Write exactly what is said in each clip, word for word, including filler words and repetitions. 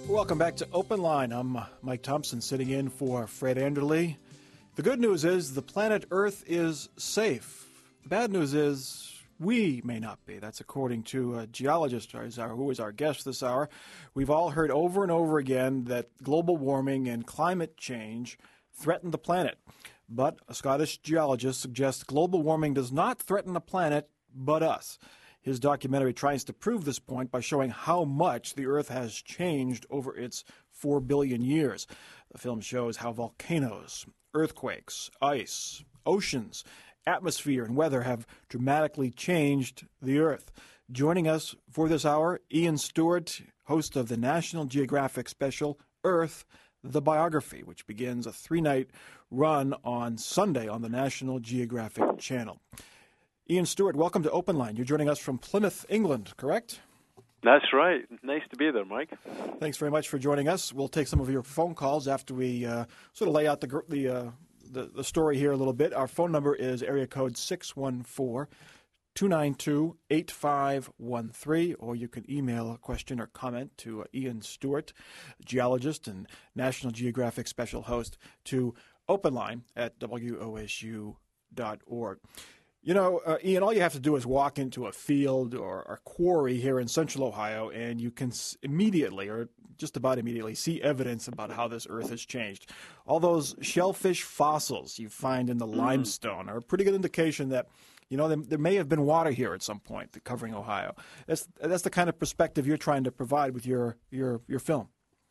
Welcome back to Open Line. I'm Mike Thompson sitting in for Fred Anderle. The good news is the planet Earth is safe. The bad news is we may not be. That's according to a geologist who is our guest this hour. We've all heard over and over again that global warming and climate change threaten the planet. But a Scottish geologist suggests global warming does not threaten the planet, but us. His documentary tries to prove this point by showing how much the Earth has changed over its four billion years. The film shows how volcanoes, earthquakes, ice, oceans, atmosphere, and weather have dramatically changed the Earth. Joining us for this hour, Ian Stewart, host of the National Geographic special Earth, the Biography, which begins a three-night run on Sunday on the National Geographic Channel. Ian Stewart, welcome to Open Line. You're joining us from Plymouth, England, correct? That's right. Nice to be there, Mike. Thanks very much for joining us. We'll take some of your phone calls after we uh, sort of lay out the, the, uh, the the story here a little bit. Our phone number is area code six one four, two nine two, eight five one three, or you can email a question or comment to uh, Ian Stewart, geologist and National Geographic special host, to openline at W O S U dot org. You know, uh, Ian, all you have to do is walk into a field or a quarry here in central Ohio, and you can s- immediately, or just about immediately, see evidence about how this earth has changed. All those shellfish fossils you find in the mm. limestone are a pretty good indication that, you know, there, there may have been water here at some point covering Ohio. That's that's the kind of perspective you're trying to provide with your, your, your film.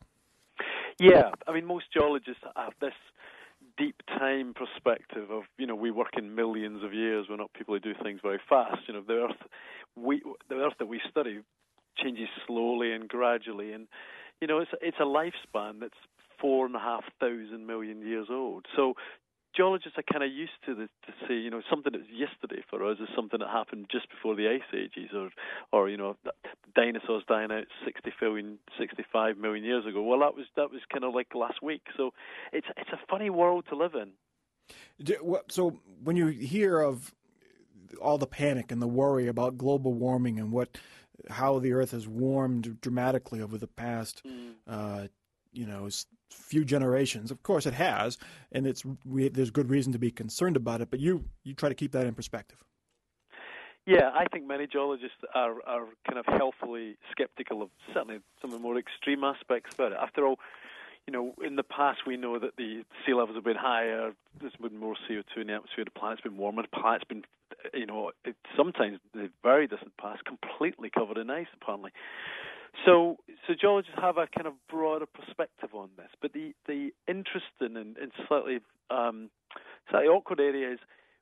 Yeah, I mean, most geologists have this deep time perspective of, you know, we work in millions of years. We're not people who do things very fast. You know, the Earth, we, the Earth that we study changes slowly and gradually, and you know, it's it's a lifespan that's four and a half thousand million years old. So geologists are kind of used to the, to say, you know, something that's yesterday for us is something that happened just before the ice ages, or, or you know, dinosaurs dying out sixty million, sixty-five million years ago. Well, that was that was kind of like last week. So it's it's a funny world to live in. So when you hear of all the panic and the worry about global warming and what how the Earth has warmed dramatically over the past, mm. uh, you know, few generations. Of course, it has, and it's we, there's good reason to be concerned about it. But you you try to keep that in perspective. Yeah, I think many geologists are are kind of healthily skeptical of certainly some of the more extreme aspects about it. After all, you know, in the past we know that the sea levels have been higher. There's been more C O two in the atmosphere. The planet's been warmer. The planet's been, you know, it, sometimes in the very distant past, completely covered in ice, apparently. So, so geologists have a kind of broader perspective on this. But the, the interesting and, and slightly um, slightly awkward area is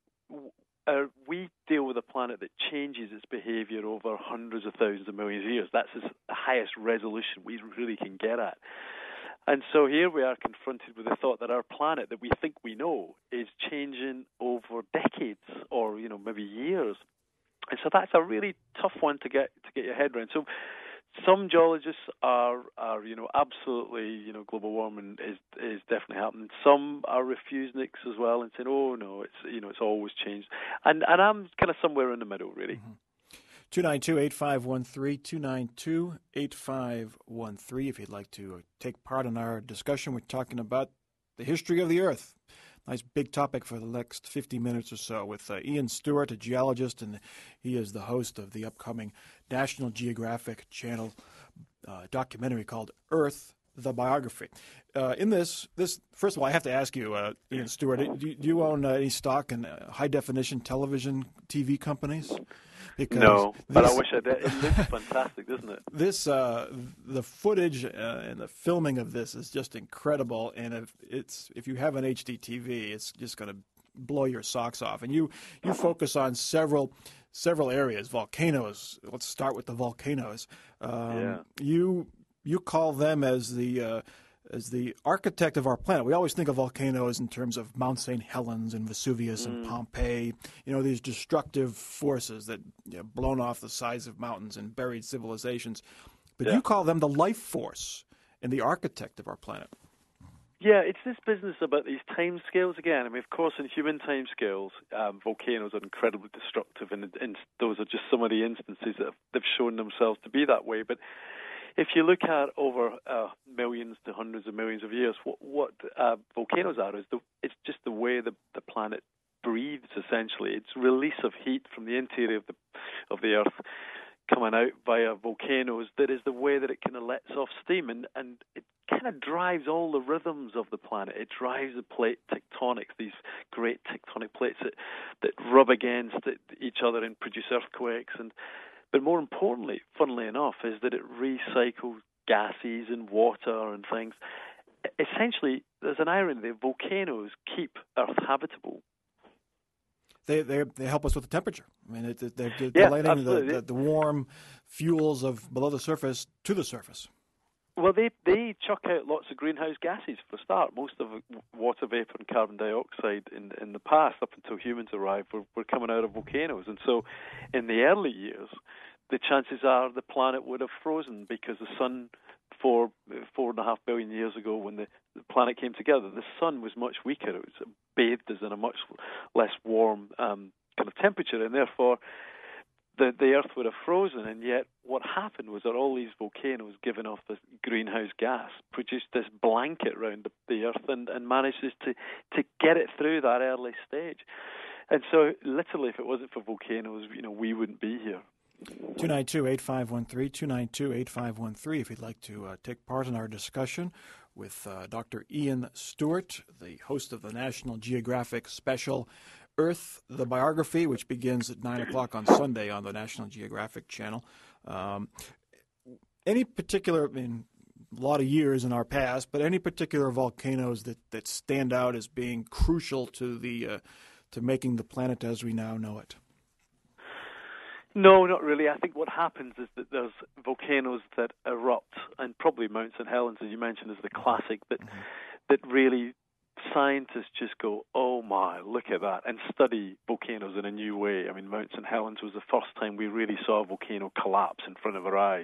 uh, we deal with a planet that changes its behavior over hundreds of thousands of millions of years. That's the highest resolution we really can get at. And so here we are confronted with the thought that our planet that we think we know is changing over decades or, you know, maybe years. And so that's a really tough one to get to get your head around. So some geologists are, are, you know, absolutely, you know, global warming is is definitely happening. Some are refusing it as well and saying, oh no, it's you know, it's always changed. And and I'm kind of somewhere in the middle, really. Mm-hmm. two nine two, eight five one three, two nine two, eight five one three. If you'd like to take part in our discussion, we're talking about the history of the Earth. Nice big topic for the next fifty minutes or so with uh, Ian Stewart, a geologist, and he is the host of the upcoming National Geographic Channel uh, documentary called Earth, the Biography. Uh, in this, this first of all, I have to ask you, uh, Ian Stewart, do, do you own uh, any stock in uh, high-definition television T V companies? Because no, but this, I wish I did. It looks fantastic, doesn't it? This, uh, the footage uh, and the filming of this is just incredible. And if it's if you have an H D T V, it's just going to blow your socks off. And you you focus on several several areas. Volcanoes. Let's start with the volcanoes. Um, yeah. You you call them as the uh, as the architect of our planet. We always think of volcanoes in terms of Mount Saint Helens and Vesuvius mm. and Pompeii, you know, these destructive forces that you know, blown off the sides of mountains and buried civilizations. But yeah. you call them the life force and the architect of our planet. Yeah, it's this business about these time scales again. I mean, of course, in human time scales, um, volcanoes are incredibly destructive, and, and those are just some of the instances that have, they've shown themselves to be that way. But if you look at over uh, millions to hundreds of millions of years, what, what uh, volcanoes are is the, it's just the way the, the planet breathes. Essentially, it's release of heat from the interior of the of the Earth coming out via volcanoes. That is the way that it kind of lets off steam, and and it kind of drives all the rhythms of the planet. It drives the plate tectonics, these great tectonic plates that that rub against each other and produce earthquakes. And but more importantly, funnily enough, is that it recycles gases and water and things. Essentially, there's an irony there. Volcanoes keep Earth habitable. They they they help us with the temperature. I mean, it, they're, they're yeah, letting the, the, the warm fuels of below the surface to the surface. Well, they they chuck out lots of greenhouse gases for a start. Most of water vapor and carbon dioxide in in the past, up until humans arrived, were, were coming out of volcanoes. And so, in the early years, the chances are the planet would have frozen because the sun, four four and a half billion years ago, when the, the planet came together, the sun was much weaker. It was bathed us in a much less warm um, kind of temperature, and therefore the the Earth would have frozen. And yet, what happened was that all these volcanoes giving off this greenhouse gas produced this blanket around the, the Earth and, and managed to to get it through that early stage. And so, literally, if it wasn't for volcanoes, you know, we wouldn't be here. two nine two, eight five one three, two nine two, eight five one three if you'd like to uh, take part in our discussion with uh, Doctor Ian Stewart, the host of the National Geographic special Earth, the Biography, which begins at nine o'clock on Sunday on the National Geographic channel. Um, any particular, I mean, a lot of years in our past, but any particular volcanoes that, that stand out as being crucial to the uh, to making the planet as we now know it? No, not really. I think what happens is that there's volcanoes that erupt, and probably Mount Saint Helens, as you mentioned, is the classic, that mm-hmm. that really scientists just go, oh my, look at that, and study volcanoes in a new way. I mean, Mount Saint Helens was the first time we really saw a volcano collapse in front of our eyes.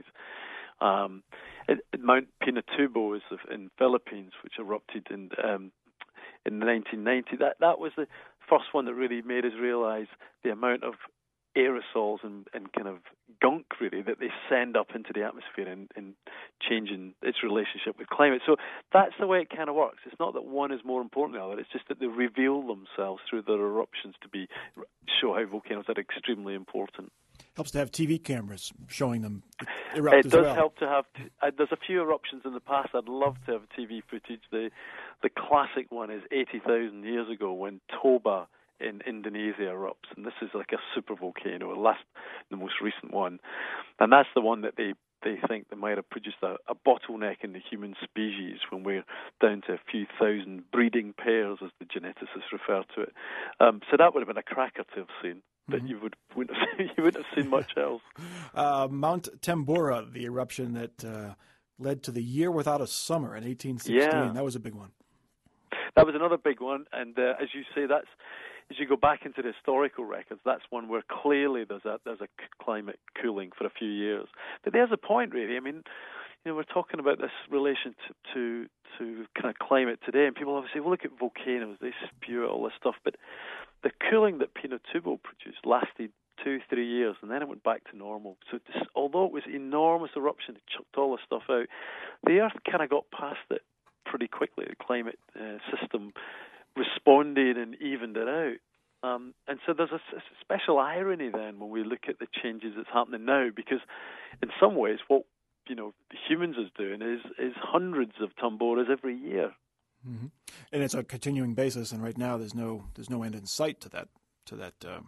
Um, it, it, Mount Pinatubo is in Philippines, which erupted in um, in nineteen ninety. That that was the first one that really made us realize the amount of aerosols and, and kind of gunk, really, that they send up into the atmosphere and, and changing its relationship with climate. So that's the way it kind of works. It's not that one is more important than the other. It's just that they reveal themselves through their eruptions to be show how volcanoes are extremely important. Helps to have T V cameras showing them erupt It as does well. help to have. T- uh, there's a few eruptions in the past. I'd love to have T V footage. The the classic one is eighty thousand years ago when Toba in Indonesia erupts, and this is like a super volcano, the last, the most recent one, and that's the one that they, they think they might have produced a, a bottleneck in the human species when we're down to a few thousand breeding pairs, as the geneticists refer to it. Um, so that would have been a cracker to have seen, but mm-hmm. you would wouldn't have, you wouldn't have seen much else. Uh, Mount Tambora, the eruption that uh, led to the year without a summer in eighteen sixteen, yeah. that was a big one. That was another big one, and uh, as you say, that's. As you go back into the historical records, that's one where clearly there's a there's a climate cooling for a few years. But there's a point, really. I mean, you know, we're talking about this relation to to, to kind of climate today, and people obviously well, look at volcanoes; they spew out all this stuff. But the cooling that Pinatubo produced lasted two, three years, and then it went back to normal. So this, although it was enormous eruption, it chucked all this stuff out, the Earth kind of got past it pretty quickly. The climate uh, system responded and evened it out. Um, and so there's a, a special irony then when we look at the changes that's happening now, because in some ways what you know humans is doing is is hundreds of Tamboras every year. Mm-hmm. And it's a continuing basis, and right now there's no there's no end in sight to that to that um,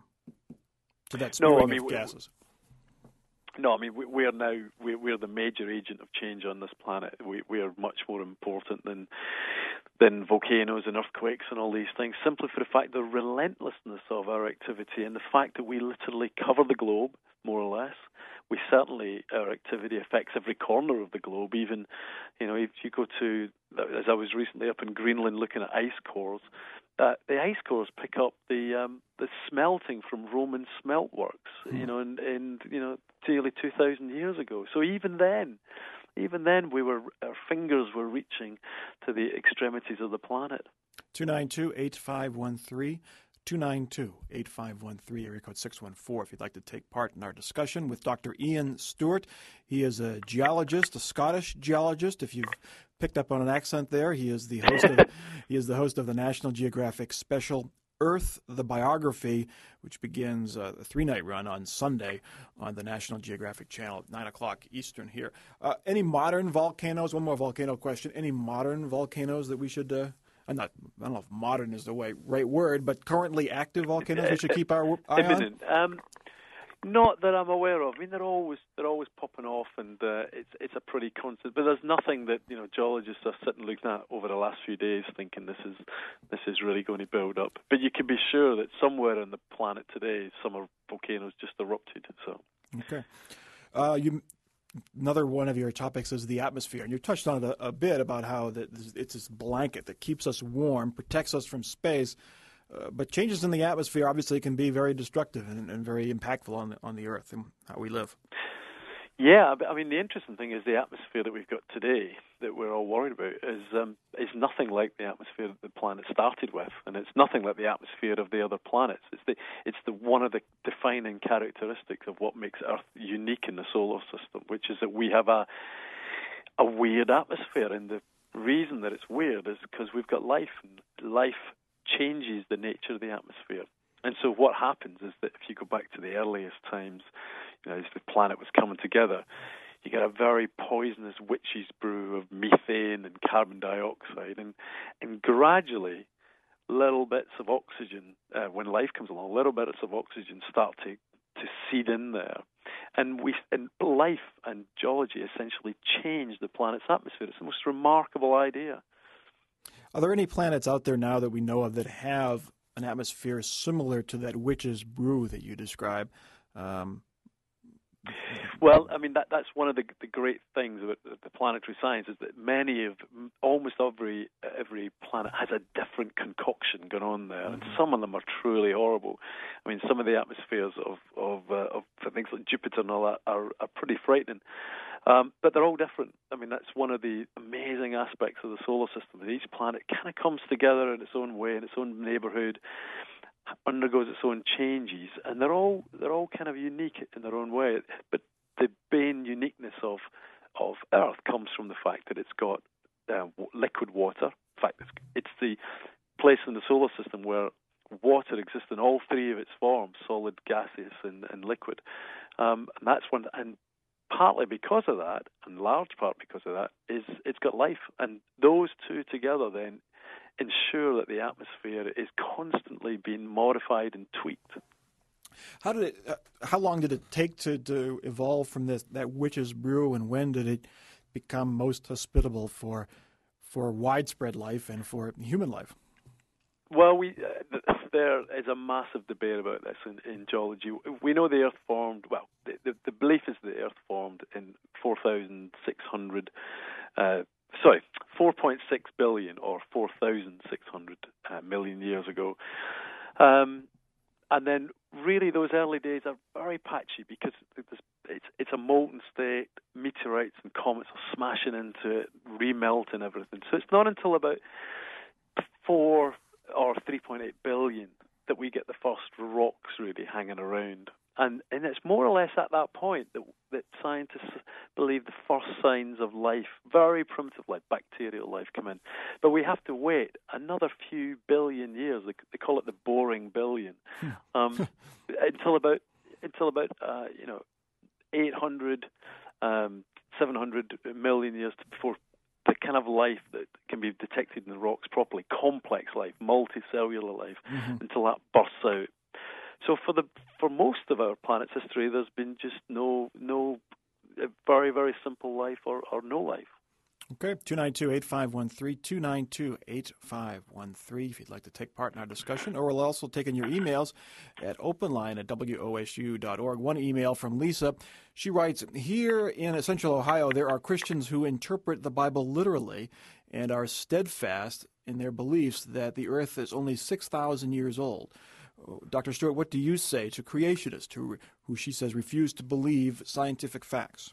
to that spewing no, I mean, of gases. We, no, I mean we, we are now we, we're the major agent of change on this planet. We we are much more important than. than volcanoes and earthquakes and all these things, simply for the fact the relentlessness of our activity and the fact that we literally cover the globe, more or less. We certainly, our activity affects every corner of the globe, even, you know, if you go to, as I was recently up in Greenland looking at ice cores, uh, the ice cores pick up the um, the smelting from Roman smelt works, mm. you know, and, and, you know, nearly two thousand years ago. So even then, Even then, we were our fingers were reaching to the extremities of the planet. two nine two, eight five one three, two nine two, eight five one three, area code six one four, if you'd like to take part in our discussion with Doctor Ian Stewart. He is a geologist, a Scottish geologist. If you've picked up on an accent there, he is the host of, he is the host of the National Geographic special Earth, the Biography, which begins uh, a three-night run on Sunday on the National Geographic Channel at nine o'clock Eastern here. Uh, any modern volcanoes? One more volcano question. Any modern volcanoes that we should, uh, I'm not, I don't know if modern is the way, right word, but currently active volcanoes we should keep our eye Imminent. on? Um, not that I'm aware of. I mean, they're always they're always popping off, and uh, it's it's a pretty constant. But there's nothing that you know geologists are sitting looking at over the last few days, thinking this is this is really going to build up. But you can be sure that somewhere on the planet today, some volcanoes just erupted. So okay, uh, you. Another one of your topics is the atmosphere, and you touched on it a, a bit about how that it's this blanket that keeps us warm, protects us from space. Uh, but changes in the atmosphere obviously can be very destructive and, and very impactful on the, on the Earth and how we live. Yeah, I mean, the interesting thing is the atmosphere that we've got today that we're all worried about is um, is nothing like the atmosphere that the planet started with, and it's nothing like the atmosphere of the other planets. It's the it's the one of the defining characteristics of what makes Earth unique in the solar system, which is that we have a a weird atmosphere, and the reason that it's weird is because we've got life, and life changes the nature of the atmosphere. And so what happens is that if you go back to the earliest times, you know, as the planet was coming together, you get a very poisonous witch's brew of methane and carbon dioxide, and, and gradually little bits of oxygen, uh, when life comes along, little bits of oxygen start to, to seed in there. And we and life and geology essentially change the planet's atmosphere. It's the most remarkable idea. Are there any planets out there now that we know of that have an atmosphere similar to that witch's brew that you describe? Um, well, I mean, that that's one of the, the great things about the planetary science is that many of, almost every every planet has a different concoction going on there, mm-hmm. and some of them are truly horrible. I mean, some of the atmospheres of of, uh, of things like Jupiter and all that are, are pretty frightening. Um, but they're all different. I mean, that's one of the amazing aspects of the solar system, that each planet kind of comes together in its own way, in its own neighborhood, undergoes its own changes, and they're all they're all kind of unique in their own way. But the main uniqueness of of Earth comes from the fact that it's got uh, liquid water. In fact, it's, it's the place in the solar system where water exists in all three of its forms: solid, gaseous, and, and liquid. Um, and that's one. And partly because of that, and large part because of that, is it's got life. And those two together then ensure that the atmosphere is constantly being modified and tweaked. How did it? Uh, how long did it take to, to evolve from this that witch's brew, and when did it become most hospitable for for widespread life and for human life? Well, we uh, there is a massive debate about this in, in geology. We know the Earth formed. Well, the, the, the belief is the Earth formed in four thousand six hundred. Uh, sorry, four point six billion or four thousand six hundred uh, million years ago. Um, and then, really, those early days are very patchy because it's it's a molten state. Meteorites and comets are smashing into it, remelting everything. So it's not until about four or three point eight billion that we get the first rocks really hanging around. And and it's more or less at that point that that scientists believe the first signs of life, very primitive life, bacterial life, come in. But we have to wait another few billion years. They, they call it the boring billion, um, until about until about uh, you know eight hundred, um, seven hundred million years before the kind of life that can be detected in the rocks properly, complex life, multicellular life, mm-hmm. until that bursts out. So for the for most of our planet's history, there's been just no no very very simple life or, or no life. Okay, two nine two, eight five one three, two nine two, eight five one three if you'd like to take part in our discussion, or we'll also take in your emails at openline at W O S U dot org. One email from Lisa. She writes, here in Central Ohio, there are Christians who interpret the Bible literally and are steadfast in their beliefs that the earth is only six thousand years old. Doctor Stewart, what do you say to creationists who, who she says, refuse to believe scientific facts?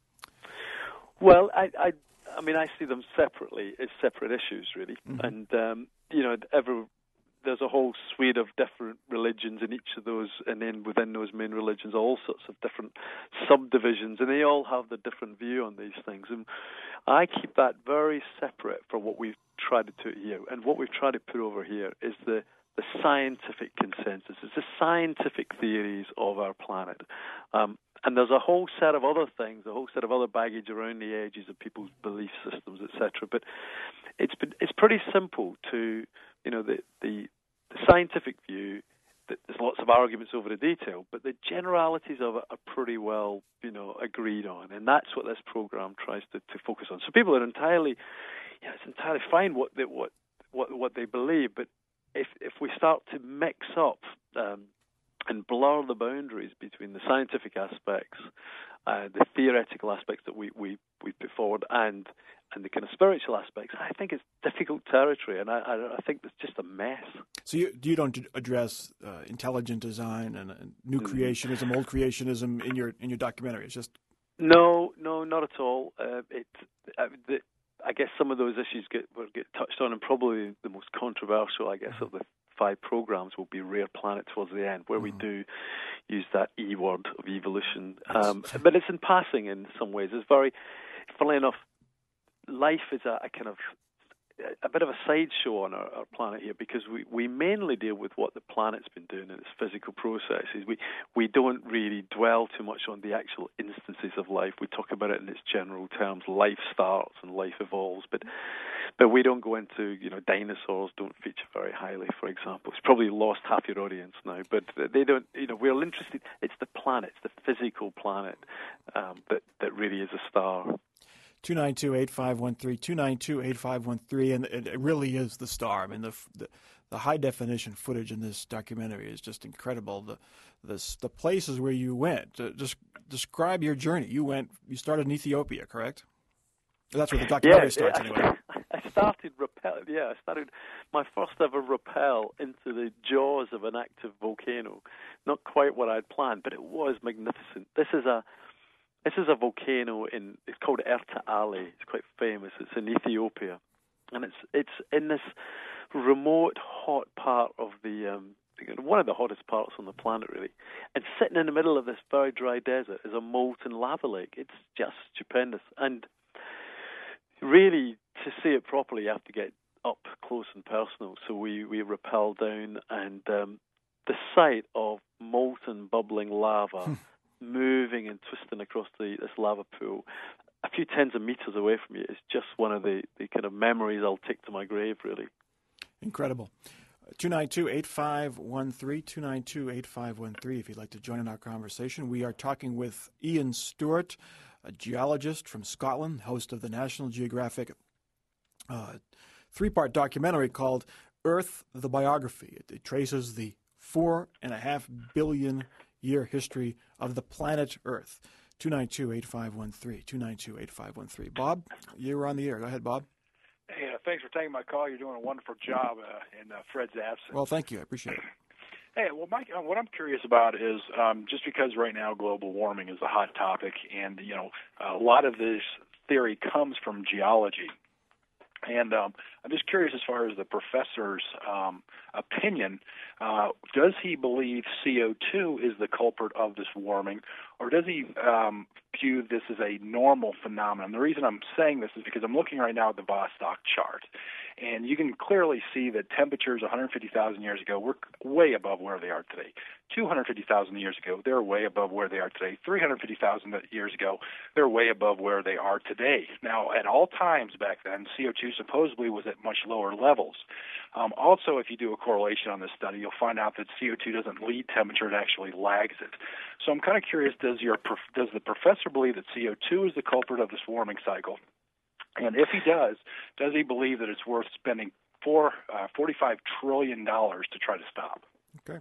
Well, I, I, I mean, I see them separately as separate issues, really. Mm-hmm. And, um, you know, every, there's a whole suite of different religions in each of those, and then within those main religions, all sorts of different subdivisions, and they all have the different view on these things. And I keep that very separate from what we've tried to do here. And what we've tried to put over here is the the scientific consensus. It's the scientific theories of our planet. Um, and there's a whole set of other things, a whole set of other baggage around the edges of people's belief systems, et cetera. But it's been, it's pretty simple to, you know, the, the, the scientific view. There's lots of arguments over the detail, but the generalities of it are pretty well, you know, agreed on. And that's what this program tries to, to focus on. So people are entirely, yeah, it's entirely fine what they, what, what, what they believe, but If if we start to mix up um, and blur the boundaries between the scientific aspects, uh, the theoretical aspects that we, we, we put forward, and and the kind of spiritual aspects, I think it's difficult territory, and I I, I think it's just a mess. So you you don't address uh, intelligent design and, and new mm-hmm. creationism, old creationism in your in your documentary. It's just no, no, not at all. Uh, it uh, the, I guess some of those issues get will get touched on, and probably the most controversial, I guess, of the five programs will be Rare Planet towards the end, where mm-hmm. we do use that E word of evolution. Um, but it's in passing in some ways. It's very, funnily enough, life is a, a kind of a bit of a sideshow on our, our planet here, because we, we mainly deal with what the planet's been doing in its physical processes. We we don't really dwell too much on the actual instances of life. We talk about it in its general terms. Life starts and life evolves, but but we don't go into, you know, dinosaurs don't feature very highly, for example. It's probably lost half your audience now, but they don't, you know, we're interested, it's the planet, it's the physical planet um, that, that really is a star. two nine two, eight five one three, two nine two, eight five one three, and it really is the star. I mean, the the, the high-definition footage in this documentary is just incredible. The the, the places where you went, uh, just describe your journey. You went, you started in Ethiopia, correct? That's where the documentary yeah, starts, I, anyway. I started rappel. Yeah, I started my first ever rappel into the jaws of an active volcano. Not quite what I'd planned, but it was magnificent. This is a This is a volcano in, it's called Erta Ali. It's quite famous. It's in Ethiopia. And it's it's in this remote, hot part of the, um, one of the hottest parts on the planet, really. And sitting in the middle of this very dry desert is a molten lava lake. It's just stupendous. And really, to see it properly, you have to get up close and personal. So we, we rappel down, and um, the sight of molten, bubbling lava moving and twisting across the, this lava pool a few tens of meters away from you is just one of the, the kind of memories I'll take to my grave, really. Incredible. two nine two, eight five one three, two nine two, eight five one three if you'd like to join in our conversation. We are talking with Ian Stewart, a geologist from Scotland, host of the National Geographic uh, three-part documentary called Earth, the Biography. It, it traces the four and a half billion year history of the planet Earth. two nine two, eight five one three, two nine two, eight five one three. Bob, you were on the air. Go ahead, Bob. Hey, uh, thanks for taking my call. You're doing a wonderful job uh, in uh, Fred's absence. Well, thank you. I appreciate it. Hey, well, Mike, uh, what I'm curious about is um, just because right now global warming is a hot topic, and, you know, a lot of this theory comes from geology. And um, I'm just curious as far as the professor's um, opinion, uh, does he believe C O two is the culprit of this warming, or does he um, view this as a normal phenomenon? The reason I'm saying this is because I'm looking right now at the Vostok chart, and you can clearly see that temperatures one hundred fifty thousand years ago were way above where they are today. two hundred fifty thousand years ago, they're way above where they are today. three hundred fifty thousand years ago, they're way above where they are today. Now, at all times back then, C O two supposedly was at much lower levels. Um, also, if you do a correlation on this study, you'll find out that C O two doesn't lead temperature, it actually lags it. So I'm kind of curious, does your does the professor believe that C O two is the culprit of this warming cycle? And if he does, does he believe that it's worth spending four, uh, forty-five trillion dollars to try to stop? Okay.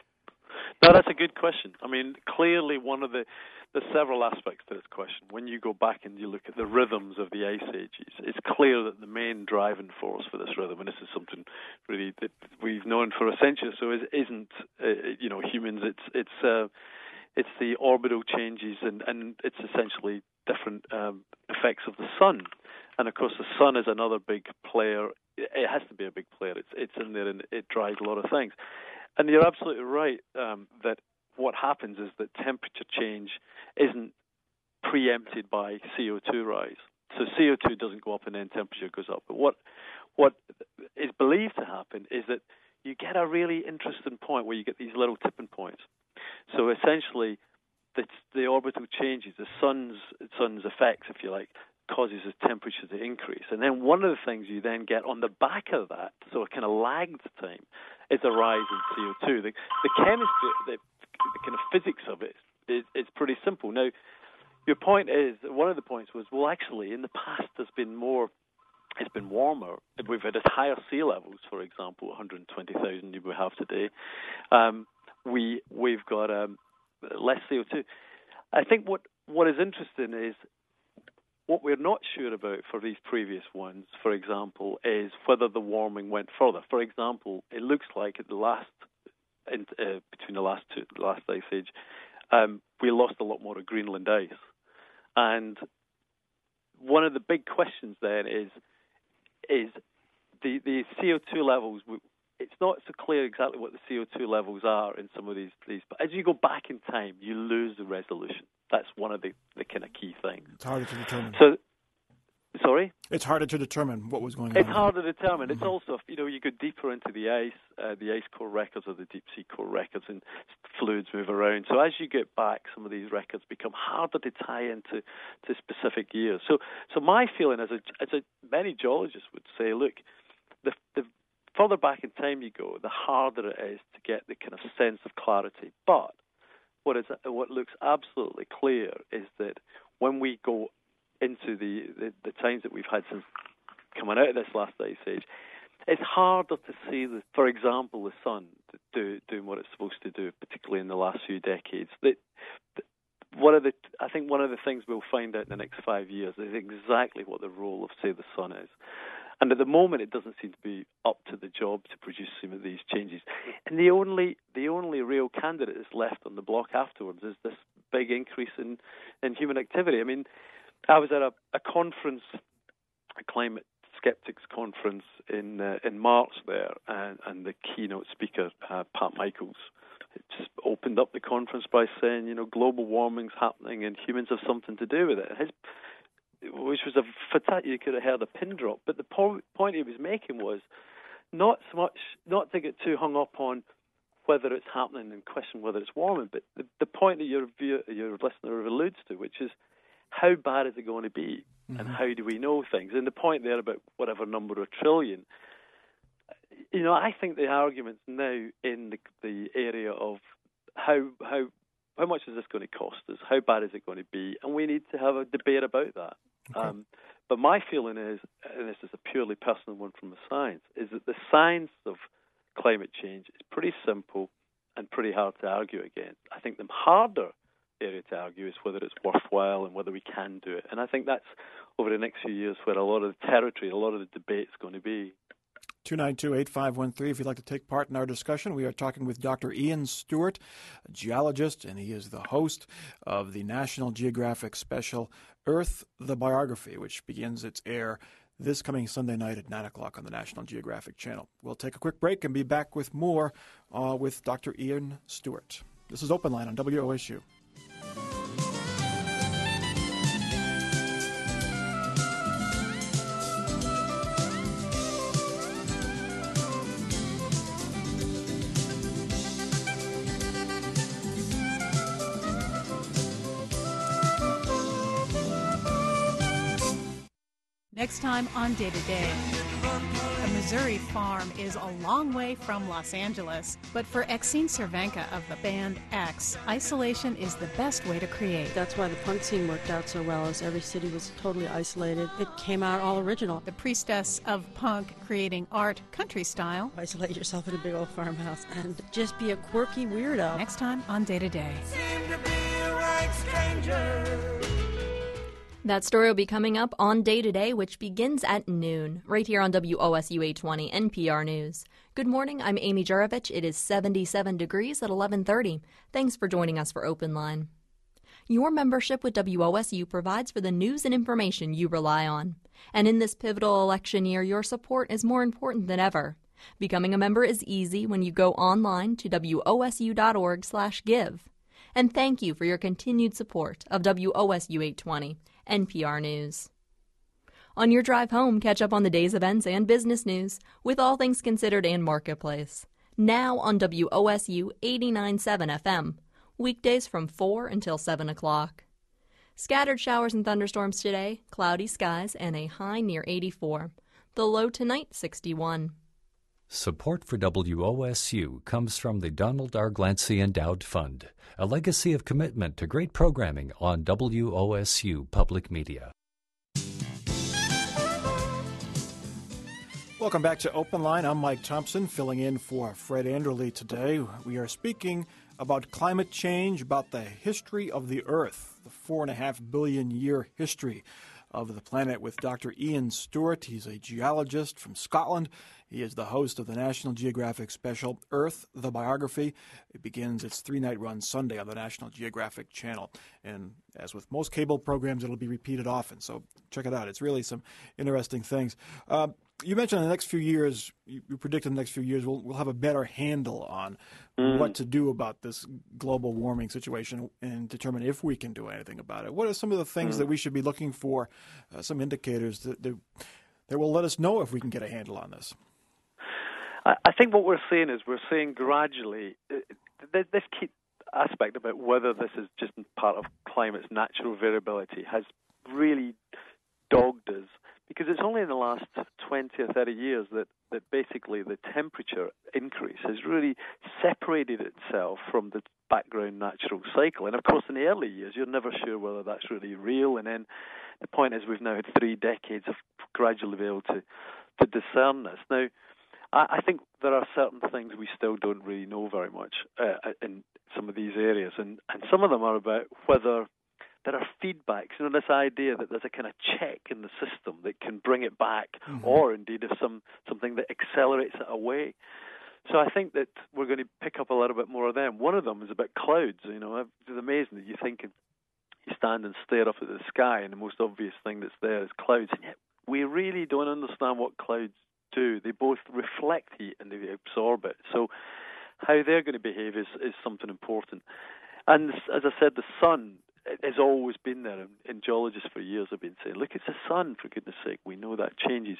No, that's a good question. I mean, clearly one of the, the several aspects to this question, when you go back and you look at the rhythms of the ice ages, it's clear that the main driving force for this rhythm, and this is something really that we've known for a century or so, is, isn't, uh, you know, humans. It's it's uh, it's the orbital changes, and, and it's essentially different um, effects of the sun. And, of course, the sun is another big player it, it has to be a big player. It's it's in there and it drives a lot of things. And you're absolutely right um, that what happens is that temperature change isn't preempted by C O two rise. So C O two doesn't go up and then temperature goes up. But what what is believed to happen is that you get a really interesting point where you get these little tipping points. So essentially, the, the orbital changes, the sun's sun's effects, if you like, causes the temperature to increase. And then one of the things you then get on the back of that, so a kind of lagged time, is a rise in C O two. The, the chemistry, the, the kind of physics of it is, is pretty simple. Now, your point is, one of the points was, well, actually, in the past there's been more, it's been warmer. We've had higher sea levels, for example, one hundred twenty thousand we have today. Um, we, we've got um, less C O two. I think what, what is interesting is, what we're not sure about for these previous ones, for example, is whether the warming went further. For example, it looks like at the last, in, uh, between the last two, the last ice age, um, we lost a lot more of Greenland ice. And one of the big questions then is, is the, the C O two levels. It's not so clear exactly what the C O two levels are in some of these, these. But as you go back in time, you lose the resolution. That's one of the, the kind of key things. It's harder to determine. So, sorry? It's harder to determine what was going on. It's harder to determine. Mm-hmm. It's also, you know, you go deeper into the ice, uh, the ice core records or the deep sea core records, and fluids move around. So as you get back, some of these records become harder to tie into to specific years. So, so my feeling, as a, as a many geologists would say, look, the, the further back in time you go, the harder it is to get the kind of sense of clarity. But What is what looks absolutely clear is that when we go into the, the, the times that we've had since coming out of this last ice age, it's harder to see, the, for example, the sun do, doing what it's supposed to do, particularly in the last few decades. That, that one of the, I think one of the things we'll find out in the next five years is exactly what the role of, say, the sun is. And at the moment, it doesn't seem to be up to the job to produce some of these changes. And the only the only real candidate that's left on the block afterwards is this big increase in, in human activity. I mean, I was at a, a conference, a climate skeptics conference in uh, in March there, and, and the keynote speaker, uh, Pat Michaels, just opened up the conference by saying, you know, global warming's happening and humans have something to do with it. His which was a fatal, you could have heard a pin drop. But the po- point he was making was not so much, not to get too hung up on whether it's happening and question whether it's warming, but the, the point that your view, your listener alludes to, which is how bad is it going to be, mm-hmm. and how do we know things? And the point there about whatever number of trillion, you know, I think the argument's now in the, the area of how how how much is this going to cost us? How bad is it going to be? And we need to have a debate about that. Okay. Um, but my feeling is, and this is a purely personal one from the science, is that the science of climate change is pretty simple and pretty hard to argue against. I think the harder area to argue is whether it's worthwhile and whether we can do it. And I think that's over the next few years where a lot of the territory, a lot of the debate is going to be. two nine two, eight five one three if you'd like to take part in our discussion. We are talking with Doctor Ian Stewart, a geologist, and he is the host of the National Geographic special Earth, the Biography, which begins its air this coming Sunday night at nine o'clock on the National Geographic Channel. We'll take a quick break and be back with more uh, with Doctor Ian Stewart. This is Open Line on W O S U. Next time on Day to Day. A Missouri farm is a long way from Los Angeles, but for Exene Cervenka of the band X, isolation is the best way to create. That's why the punk scene worked out so well, as every city was totally isolated. It came out all original. The priestess of punk creating art country style. Isolate yourself in a big old farmhouse and just be a quirky weirdo. Next time on Day to Day. Seem to be a right stranger. That story will be coming up on Day to Day, which begins at noon, right here on W O S U eight twenty N P R News. Good morning, I'm Amy Jurovich. It is seventy-seven degrees at eleven thirty. Thanks for joining us for Open Line. Your membership with W O S U provides for the news and information you rely on. And in this pivotal election year, your support is more important than ever. Becoming a member is easy when you go online to W O S U dot org slash give. And thank you for your continued support of W O S U eight twenty, N P R News. On your drive home, catch up on the day's events and business news with All Things Considered and Marketplace. Now on W O S U eighty-nine point seven F M, weekdays from four until seven o'clock. Scattered showers and thunderstorms today, cloudy skies, and a high near eighty-four. The low tonight, sixty-one. Support for W O S U comes from the Donald R. Glancy Endowed Fund, a legacy of commitment to great programming on W O S U Public Media. Welcome back to Open Line. I'm Mike Thompson, filling in for Fred Anderle today. We are speaking about climate change, about the history of the Earth, the four and a half billion year history of the planet with Doctor Ian Stewart. He's a geologist from Scotland. He is the host of the National Geographic special, Earth, the Biography. It begins its three-night run Sunday on the National Geographic Channel. And as with most cable programs, it'll be repeated often. So check it out. It's really some interesting things. Uh, you mentioned in the next few years, you, you predict in the next few years, we'll, we'll have a better handle on mm. what to do about this global warming situation and determine if we can do anything about it. What are some of the things mm. that we should be looking for, uh, some indicators that, that, that will let us know if we can get a handle on this? I think what we're seeing is we're seeing gradually this key aspect about whether this is just part of climate's natural variability has really dogged us, because it's only in the last twenty or thirty years that, that basically the temperature increase has really separated itself from the background natural cycle. And of course, in the early years, you're never sure whether that's really real. And then the point is we've now had three decades of gradually being able to, to discern this. Now, I think there are certain things we still don't really know very much uh, in some of these areas, and, and some of them are about whether there are feedbacks. You know, this idea that there's a kind of check in the system that can bring it back, mm-hmm. or indeed if some something that accelerates it away. So I think that we're going to pick up a little bit more of them. One of them is about clouds. You know, it's amazing that you think you stand and stare up at the sky, and the most obvious thing that's there is clouds, and yet we really don't understand what clouds do. They both reflect heat and they absorb it. So how they're going to behave is, is something important. And as I said, the sun has always been there, and, and geologists for years have been saying, look, it's the sun, for goodness sake. We know that changes.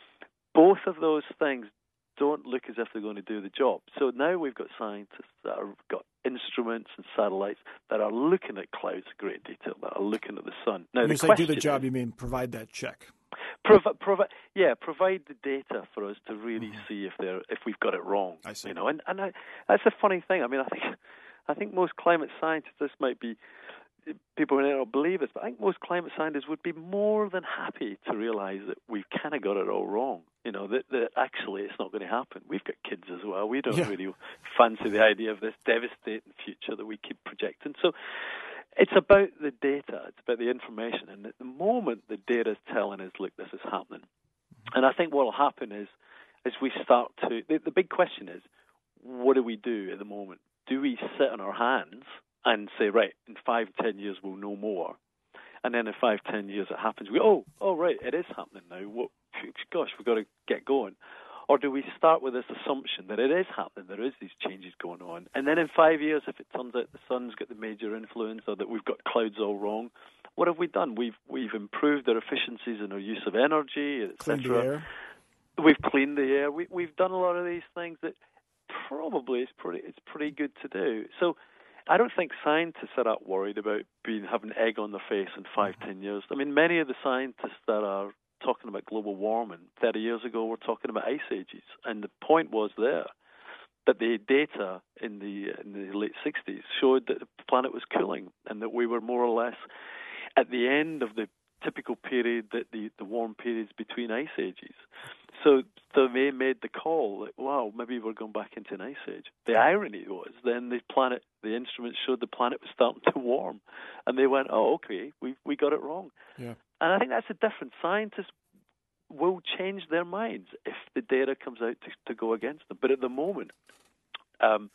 Both of those things don't look as if they're going to do the job. So now we've got scientists that have got instruments and satellites that are looking at clouds in great detail, that are looking at the sun. Now, when the you say do the job, is, you mean provide that check? Provi- provi- yeah, provide the data for us to really mm-hmm. see if they're if we've got it wrong. I see. You know, and and I, that's a funny thing. I mean, I think I think most climate scientists, this might be people who don't believe this, but I think most climate scientists would be more than happy to realize that we've kind of got it all wrong. You know, that, that actually it's not going to happen. We've got kids as well. We don't yeah. really fancy the idea of this devastating future that we keep projecting. So it's about the data. It's about the information. And at the moment, the data is telling us, look, this is happening. And I think what will happen is, as we start to, the, the big question is, what do we do at the moment? Do we sit on our hands and say, right, in five, ten years we'll know more, and then in five, ten years it happens, we oh, oh right, it is happening now. What, gosh, we've got to get going. Or do we start with this assumption that it is happening, there is these changes going on, and then in five years, if it turns out the sun's got the major influence or that we've got clouds all wrong, what have we done? We've we've improved our efficiencies in our use of energy, et cetera. We've cleaned the air. We, we've done a lot of these things that probably is pretty it's pretty good to do. So I don't think scientists are that worried about being having egg on their face in five, ten years. I mean, many of the scientists that are talking about global warming thirty years ago were talking about ice ages, and the point was there that the data in the in the late sixties showed that the planet was cooling and that we were more or less at the end of the typical period, that the, the warm periods between ice ages. So, so they made the call that, wow, maybe we're going back into an ice age. The irony was then the planet, the instruments showed the planet was starting to warm. And they went, oh, okay, we we got it wrong. Yeah. And I think that's a difference. Scientists will change their minds if the data comes out to, to go against them. But at the moment, um,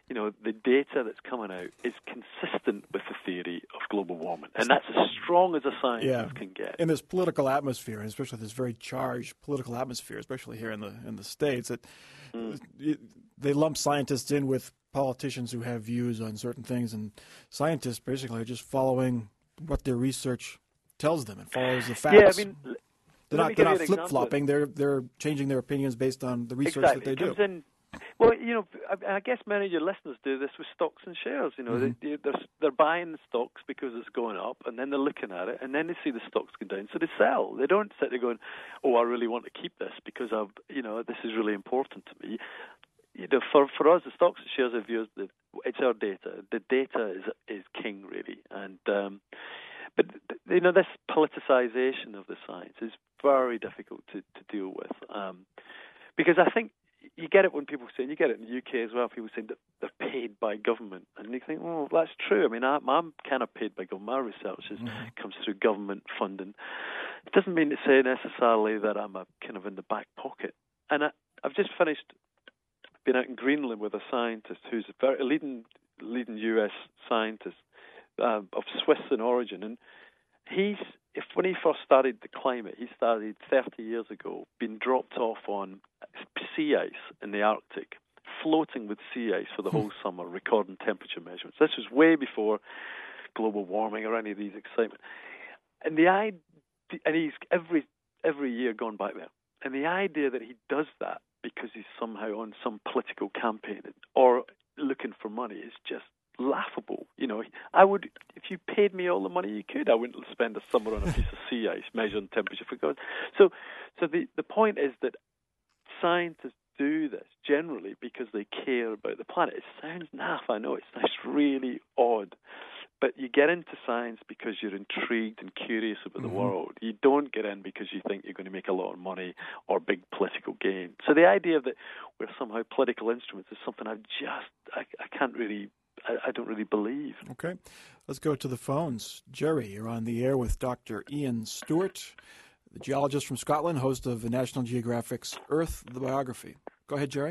you know, the data that's coming out is consistent with the theory of global warming. And that's as strong as a scientist yeah. can get. In this political atmosphere, and especially this very charged political atmosphere, especially here in the in the States, it, mm. it, they lump scientists in with politicians who have views on certain things, and scientists basically are just following what their research tells them and follows the facts. Yeah, I mean, they're not, they're not flip-flopping. They're they're changing their opinions based on the research exactly. that they it do. Comes in, well, you know, I, I guess many of your listeners do this with stocks and shares. You know, mm-hmm. they, they're they're buying the stocks because it's going up, and then they're looking at it, and then they see the stocks go down, so they sell. They don't sit there going, "Oh, I really want to keep this because I've, you know, this is really important to me." You know, for for us, the stocks and shares of yours, it's our data. The data is is king, really, and. Um, But, you know, this politicization of the science is very difficult to, to deal with um, because I think you get it when people say, and you get it in the U K as well, people say that they're paid by government. And you think, well, that's true. I mean, I, I'm kind of paid by government. My research is, mm-hmm. comes through government funding. It doesn't mean to say necessarily that I'm a, kind of in the back pocket. And I, I've just finished being out in Greenland with a scientist who's a very a leading, leading U S scientist. Uh, of Swiss in origin, and he's if when he first studied the climate, he studied thirty years ago, being dropped off on sea ice in the Arctic, floating with sea ice for the whole summer, recording temperature measurements. This was way before global warming or any of these excitement. And the idea, and he's every every year gone back there, and the idea that he does that because he's somehow on some political campaign or looking for money is just laughable. You know, I would, if you paid me all the money you could, I wouldn't spend a summer on a piece of sea ice measuring temperature for God. So, so the the point is that scientists do this generally because they care about the planet. It sounds naff, I know, it sounds really odd, but you get into science because you're intrigued and curious about mm-hmm. the world. You don't get in because you think you're going to make a lot of money or big political gain. So the idea that we're somehow political instruments is something I've just, I, I can't really I don't really believe. Okay. Let's go to the phones. Jerry, you're on the air with Doctor Ian Stewart, the geologist from Scotland, host of National Geographic's Earth, the Biography. Go ahead, Jerry.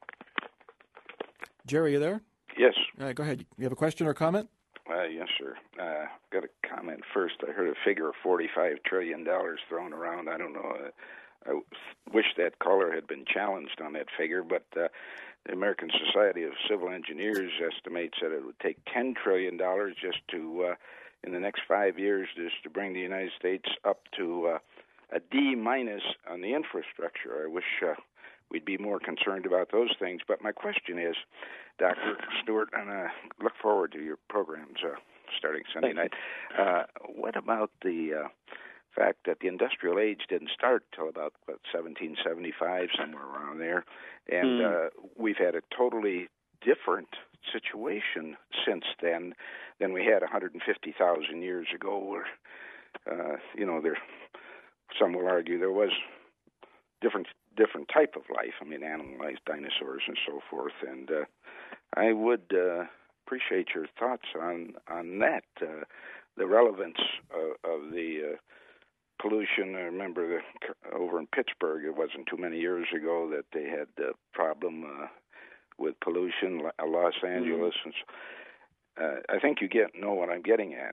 Jerry, you there? Yes. All right, go ahead. You have a question or comment? Uh, yes, sir. Uh, got a comment first. I heard a figure of forty-five trillion dollars thrown around. I don't know. Uh, I wish that caller had been challenged on that figure, but uh, the American Society of Civil Engineers estimates that it would take ten trillion dollars just to, uh, in the next five years, just to bring the United States up to uh, a D minus on the infrastructure. I wish uh, we'd be more concerned about those things. But my question is, Doctor Stewart, and I look forward to your programs uh, starting Sunday night. Uh, what about the uh, fact that the industrial age didn't start till about what, seventeen seventy-five, somewhere around there, and mm. uh, we've had a totally different situation since then than we had one hundred fifty thousand years ago. Where uh, you know, there, some will argue there was different different type of life. I mean, animal-like dinosaurs and so forth. And uh, I would uh, appreciate your thoughts on on that, uh, the relevance of, of the uh, pollution. I remember the, over in Pittsburgh, it wasn't too many years ago that they had a problem uh, with pollution, Los Angeles. Mm-hmm. And so, uh, I think you get know what I'm getting at.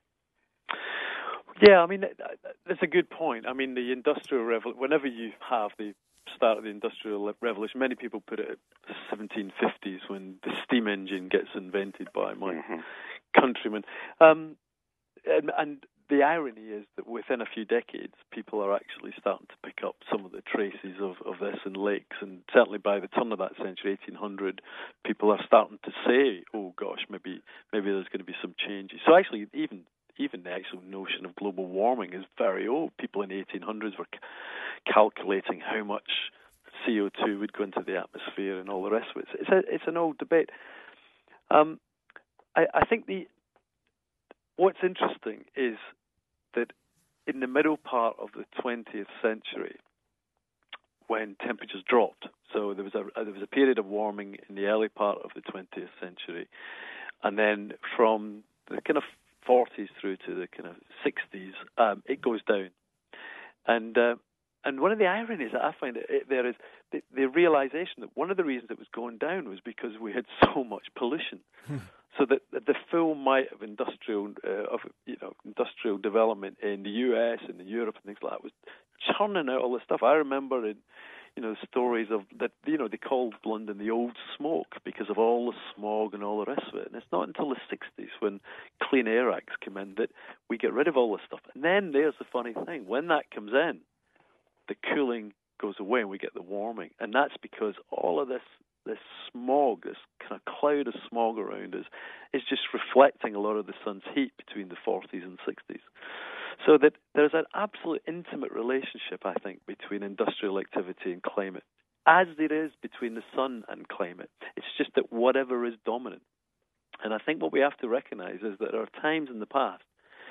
Yeah, I mean, that's a good point. I mean, the Industrial Revolution, whenever you have the start of the Industrial Revolution, many people put it at the seventeen fifties when the steam engine gets invented by my mm-hmm. countrymen. Um, and, and the irony is that within a few decades, people are actually starting to pick up some of the traces of, of this in lakes. And certainly by the turn of that century, eighteen hundred, people are starting to say, oh, gosh, maybe maybe there's going to be some changes. So actually, even even the actual notion of global warming is very old. People in the eighteen hundreds were c- calculating how much C O two would go into the atmosphere and all the rest of it. It's a, it's an old debate. Um, I, I think the what's interesting is that in the middle part of the twentieth century, when temperatures dropped, so there was a there was a period of warming in the early part of the twentieth century, and then from the kind of forties through to the kind of sixties, um, it goes down. And uh, and one of the ironies that I find it, it, there is the, the realization that one of the reasons it was going down was because we had so much pollution. So that the full might of industrial uh, of you know industrial development in the U S and in Europe and things like that was churning out all this stuff. I remember in you know stories of that you know they called London the old smoke because of all the smog and all the rest of it. And it's not until the sixties when Clean Air Acts come in that we get rid of all this stuff. And then there's the funny thing: when that comes in, the cooling goes away and we get the warming, and that's because all of this. This smog, this kind of cloud of smog around us, is just reflecting a lot of the sun's heat between the forties and sixties. So that there's an absolute intimate relationship, I think, between industrial activity and climate, as there is between the sun and climate. It's just that whatever is dominant. And I think what we have to recognize is that there are times in the past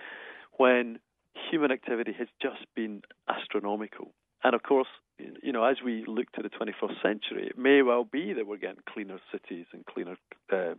when human activity has just been astronomical. And of course, you know, as we look to the twenty-first century, it may well be that we're getting cleaner cities and cleaner uh,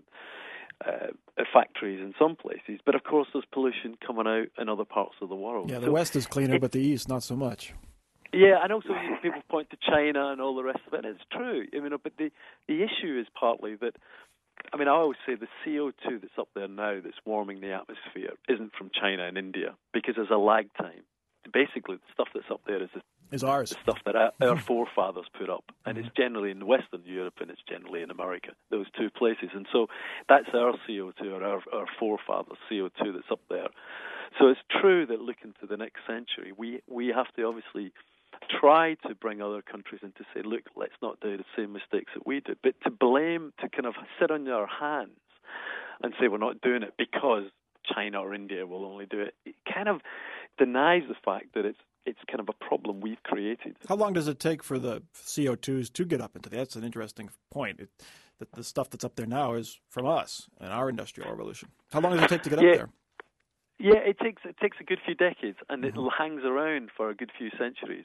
uh, factories in some places. But of course, there's pollution coming out in other parts of the world. Yeah, the so West is cleaner, it, but the East not so much. Yeah, and also you know, people point to China and all the rest of it. It's true. I mean, but the the issue is partly that. I mean, I always say the C O two that's up there now that's warming the atmosphere isn't from China and India because there's a lag time. Basically, the stuff that's up there is the, is ours. The stuff that our, our forefathers put up, and mm-hmm. it's generally in Western Europe and it's generally in America, those two places. And so that's our C O two, or our, our forefathers' C O two that's up there. So it's true that looking to the next century, we, we have to obviously try to bring other countries in to say, look, let's not do the same mistakes that we did. But to blame, to kind of sit on our hands and say we're not doing it because China or India will only do it, it kind of denies the fact that it's it's kind of a problem we've created. How long does it take for the C O twos to get up into there? That's an interesting point. It, that the stuff that's up there now is from us and our industrial revolution. How long does it take to get yeah. up there? Yeah, it takes it takes a good few decades, and mm-hmm. it hangs around for a good few centuries.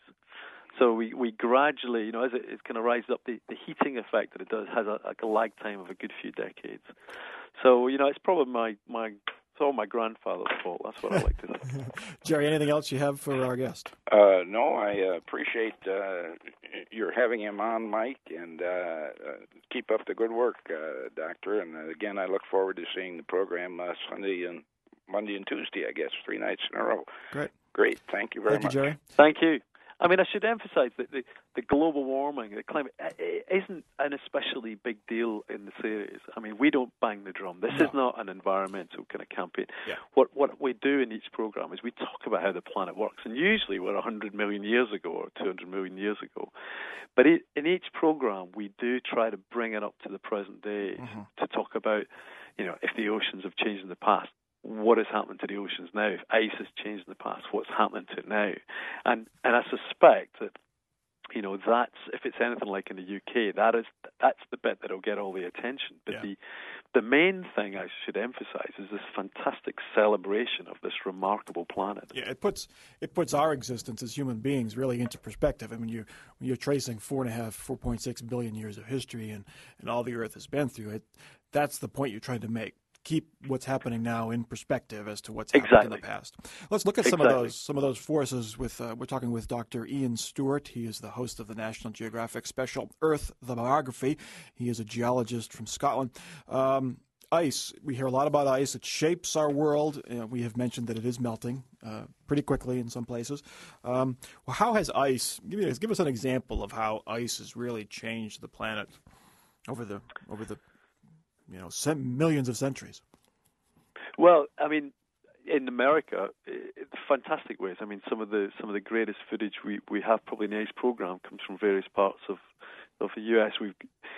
So we, we gradually, you know, as it, it kind of rises up, the, the heating effect that it does has a, like a lag time of a good few decades. So, you know, it's probably my, my it's all my grandfather's fault. That's what I like to say. Jerry, anything else you have for our guest? Uh, no, I uh, appreciate uh, your having him on, Mike, and uh, uh, keep up the good work, uh, Doctor. And uh, again, I look forward to seeing the program uh, Sunday and Monday and Tuesday, I guess, three nights in a row. Great. Great. Thank you very Thank much. Thank you, Jerry. Thank you. I mean, I should emphasize that the, the global warming, the climate, isn't an especially big deal in this area. I mean, we don't bang the drum. This no. is not an environmental kind of campaign. Yeah. What what we do in each program is we talk about how the planet works, and usually we're one hundred million years ago or two hundred million years ago. But it, in each program, we do try to bring it up to the present day mm-hmm. to talk about, you know, if the oceans have changed in the past. What has happened to the oceans now? If ice has changed in the past, what's happening to it now? And and I suspect that, you know, that's if it's anything like in the U K, that is that's the bit that'll get all the attention. But yeah. the the main thing I should emphasize is this fantastic celebration of this remarkable planet. Yeah, it puts it puts our existence as human beings really into perspective. I mean, you when you're tracing four and a half, four point six billion years of history and and all the Earth has been through, it that's the point you're trying to make. Keep what's happening now in perspective as to what's happened exactly. in the past. Let's look at exactly. some of those some of those forces. With uh, we're talking with Doctor Ian Stewart. He is the host of the National Geographic special Earth: The Biography. He is a geologist from Scotland. Um, ice. We hear a lot about ice. It shapes our world. Uh, we have mentioned that it is melting uh, pretty quickly in some places. Um, well, how has ice? Give me give us an example of how ice has really changed the planet over the over the. You know, millions of centuries. Well, I mean, in America, it, fantastic ways. I mean, some of the some of the greatest footage we, we have probably in the ice program comes from various parts of of the U S. We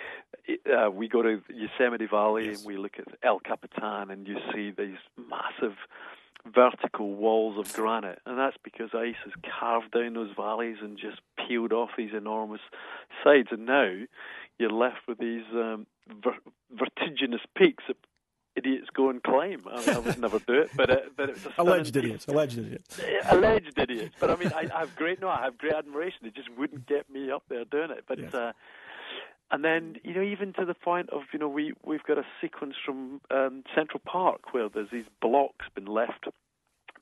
uh, we go to Yosemite Valley yes. and we look at El Capitan, and you see these massive vertical walls of granite, and that's because ice has carved down those valleys and just peeled off these enormous sides, and now you're left with these um, ver- vertiginous peaks that idiots go and climb. I, mean, I would never do it, but, uh, but it's a alleged idiots, alleged idiots, alleged idiots. But I mean, I, I have great no, I have great admiration. It just wouldn't get me up there doing it. But yes. uh, and then you know, even to the point of you know, we we've got a sequence from um, Central Park where there's these blocks been left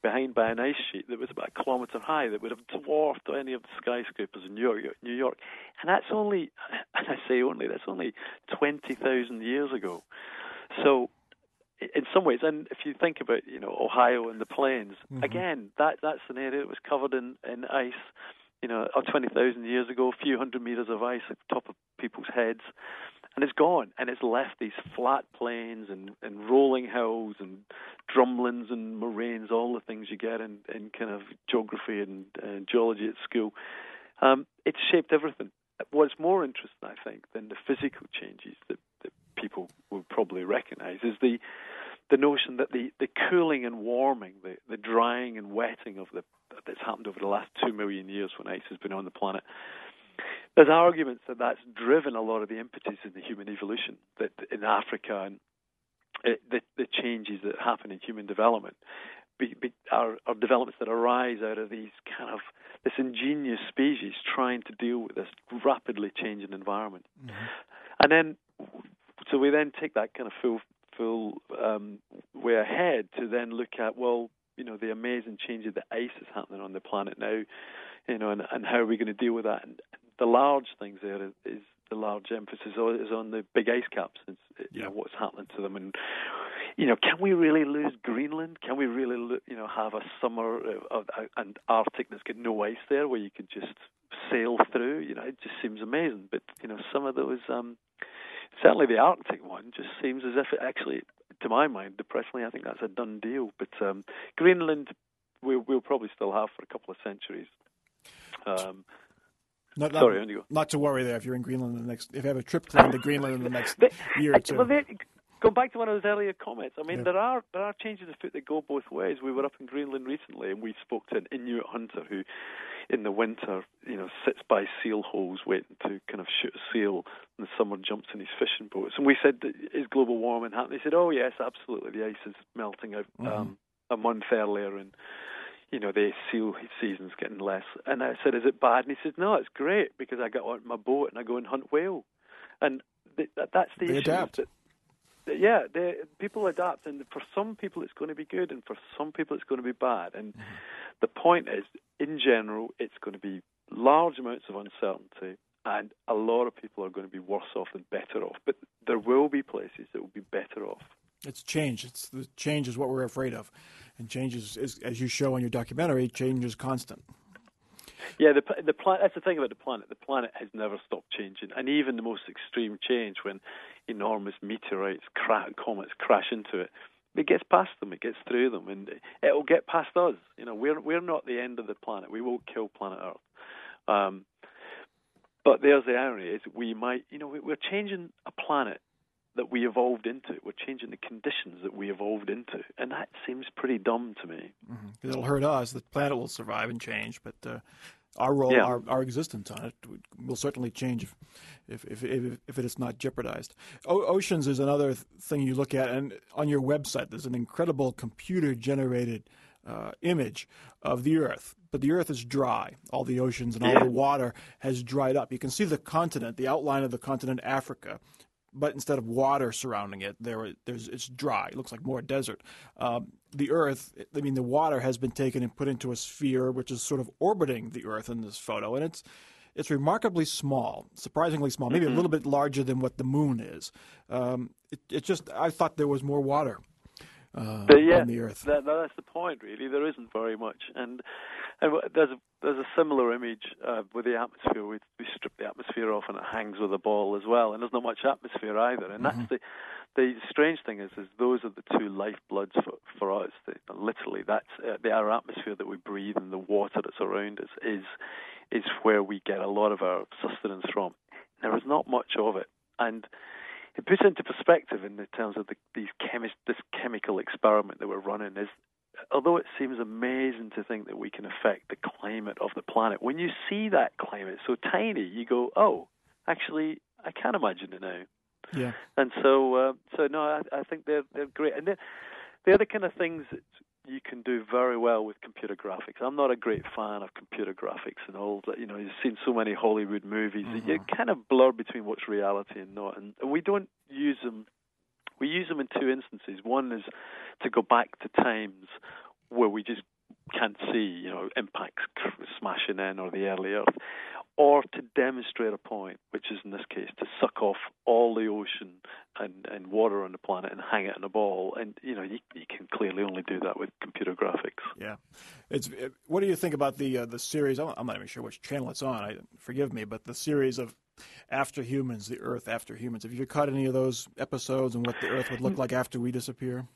behind by an ice sheet that was about a kilometre high that would have dwarfed any of the skyscrapers in New York. New York. And that's only, and I say only, that's only twenty thousand years ago. So in some ways, and if you think about, you know, Ohio and the plains, mm-hmm. again, that that's an area that was covered in, in ice, you know, twenty thousand years ago, a few hundred meters of ice at the top of people's heads. And it's gone, and it's left these flat plains and, and rolling hills and drumlins and moraines, all the things you get in, in kind of geography and uh, geology at school. Um, it's shaped everything. What's more interesting, I think, than the physical changes that, that people will probably recognize is the the notion that the, the cooling and warming, the, the drying and wetting of the that's happened over the last two million years when ice has been on the planet. There's arguments that that's driven a lot of the impetus in the human evolution, that in Africa and it, the, the changes that happen in human development be, be, are, are developments that arise out of these kind of this ingenious species trying to deal with this rapidly changing environment. Mm-hmm. And then, so we then take that kind of full, full um, way ahead to then look at, well, you know, the amazing changes that ice is happening on the planet now, you know, and, and how are we going to deal with that? And the large things there is, is the large emphasis is on the big ice caps. It's, you yeah. know, what's happening to them, and you know, can we really lose Greenland? Can we really, you know, have a summer of, of, and Arctic that's got no ice there, where you could just sail through? You know, it just seems amazing. But you know, some of those, um, certainly the Arctic one, just seems as if it actually, to my mind, depressingly, I think that's a done deal. But um, Greenland, we'll, we'll probably still have for a couple of centuries. Um, Not, not, Sorry, Indigo. Not to worry there if you're in Greenland in the next, if you have a trip planned to Greenland in the next they, year or two. Well, they, go back to one of those earlier comments. I mean, yeah. there are there are changes afoot that go both ways. We were up in Greenland recently, and we spoke to an Inuit hunter who, in the winter, you know, sits by seal holes waiting to kind of shoot a seal. In the summer, jumps in his fishing boats. And we said, "Is global warming happening?" He said, "Oh yes, absolutely. The ice is melting out um, mm-hmm. a month earlier, and you know, the seal season's getting less." And I said, "Is it bad?" And he said, "No, it's great because I get on my boat and I go and hunt whale." And th- that's the they issue. Adapt. That, that, yeah, they, people adapt, and for some people it's going to be good, and for some people it's going to be bad. And mm-hmm. the point is, in general, it's going to be large amounts of uncertainty, and a lot of people are going to be worse off than better off. But there will be places that will be better off. It's change. It's the change is what we're afraid of, and change is, is as you show in your documentary, change is constant. Yeah, the the planet. That's the thing about the planet. The planet has never stopped changing, and even the most extreme change, when enormous meteorites, cra- comets crash into it, it gets past them. It gets through them, and it will get past us. You know, we're we're not the end of the planet. We won't kill planet Earth. Um, but there's the irony: is we might, you know, we're changing a planet that we evolved into. We're changing the conditions that we evolved into, and that seems pretty dumb to me. Mm-hmm. It'll hurt us. The planet will survive and change, but uh, our role, yeah. our, our existence on it will certainly change if if if, if, if it is not jeopardized. O- oceans is another thing you look at, and on your website there's an incredible computer-generated uh, image of the Earth. But the Earth is dry. All the oceans and all yeah. the water has dried up. You can see the continent, the outline of the continent Africa, but instead of water surrounding it, there there's it's dry. It looks like more desert. Um, the Earth, I mean, the water has been taken and put into a sphere, which is sort of orbiting the Earth in this photo, and it's it's remarkably small, surprisingly small, maybe mm-hmm. a little bit larger than what the Moon is. Um, it, it just, I thought there was more water uh, but yeah, on the Earth. That, that's the point, really. There isn't very much, and and there's a, there's a similar image uh, with the atmosphere. We, we strip the atmosphere off, and it hangs with a ball as well. And there's not much atmosphere either. And mm-hmm. that's the the strange thing is, is those are the two lifebloods for for us. The, literally, that's uh, the our atmosphere that we breathe and the water that's around us is is where we get a lot of our sustenance from. There is not much of it, and it puts into perspective in the terms of the, these chemi- this chemical experiment that we're running. Is although it seems amazing to think that we can affect the climate of the planet, when you see that climate so tiny, you go, oh, actually, I can imagine it now. Yeah. And so, uh, so no, I, I think they're they're great, and they're, they're the kind of things that you can do very well with computer graphics. I'm not a great fan of computer graphics and all that. You know, you've seen so many Hollywood movies mm-hmm. that you kind of blur between what's reality and not, and, and we don't use them. We use them in two instances. One is to go back to times where we just can't see, you know, impacts smashing in or the early Earth, or to demonstrate a point, which is in this case to suck off all the ocean and, and water on the planet and hang it in a ball. And, you know, you, you can clearly only do that with computer graphics. Yeah. It's. It, what do you think about the uh, the series? I'm, I'm not even sure which channel it's on. I, forgive me, but the series of After Humans, the Earth After Humans. Have you caught any of those episodes and what the Earth would look like after we disappear?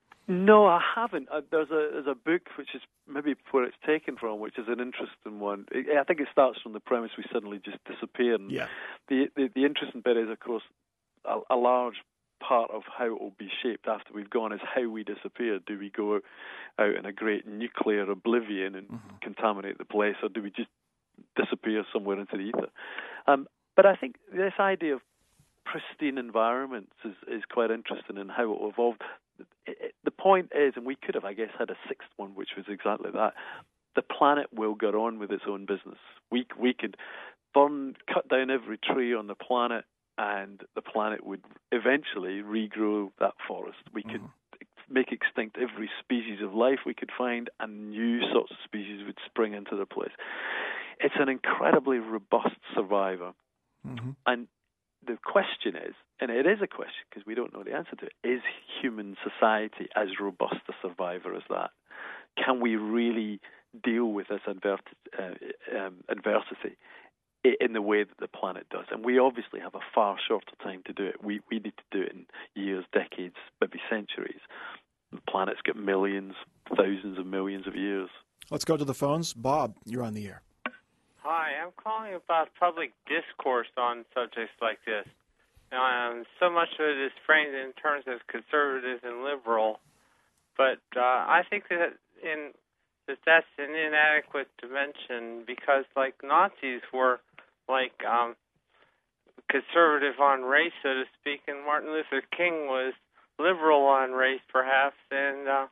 No, I haven't. Uh, there's a there's a book which is maybe where it's taken from, which is an interesting one. It, I think it starts from the premise we suddenly just disappear. And yeah. The, the the interesting bit is, of course, a, a large part of how it will be shaped after we've gone is how we disappear. Do we go out, out in a great nuclear oblivion and mm-hmm. contaminate the place, or do we just disappear somewhere into the ether? Um, but I think this idea of pristine environments is, is quite interesting in how it will evolve. It, it, the point is, and we could have, I guess, had a sixth one, which was exactly that. The planet will get on with its own business. We we could burn, cut down every tree on the planet, and the planet would eventually regrow that forest. We could mm-hmm. make extinct every species of life we could find, and new sorts of species would spring into their place. It's an incredibly robust survivor. Mm-hmm. And the question is, and it is a question because we don't know the answer to it, is human society as robust a survivor as that? Can we really deal with this advert, uh, um, adversity in the way that the planet does? And we obviously have a far shorter time to do it. We we need to do it in years, decades, maybe centuries. The planet's got millions, thousands of millions of years. Let's go to the phones. Bob, you're on the air. Hi, I'm calling about public discourse on subjects like this. Um, so much of it is framed in terms of conservative and liberal, but uh, I think that in that that's an inadequate dimension because, like, Nazis were like um, conservative on race, so to speak, and Martin Luther King was liberal on race, perhaps, and uh,